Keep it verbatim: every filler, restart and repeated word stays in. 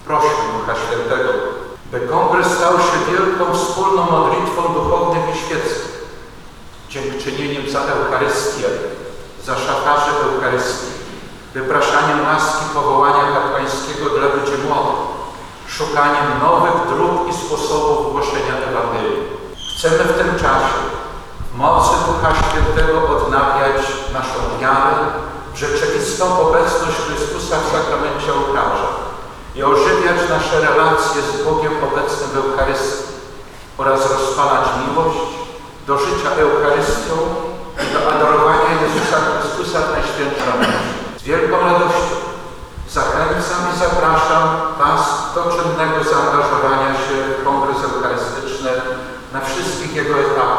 Prośmy Ducha Świętego, by kongres stał się wielką wspólną modlitwą duchownych i świeckich, dziękczynieniem za Eucharystię, za szafarzy Eucharystii, wypraszaniem łaski powołania kapłańskiego dla ludzi młodych, szukaniem nowych dróg i sposobów głoszenia Ewangelii. Chcemy w tym czasie w mocy Ducha Świętego odnawiać naszą wiarę w rzeczywistą obecność Chrystusa w sakramencie ołtarza i ożywiać nasze relacje z Bogiem obecnym w Eucharystii oraz rozpalać miłość do życia Eucharystią i do adorowania Jezusa Chrystusa w Najświętszym Ramieniu. Z wielką radością zachęcam i zapraszam Was do czynnego zaangażowania się w Kongres Eucharystyczny na wszystkich jego etapach.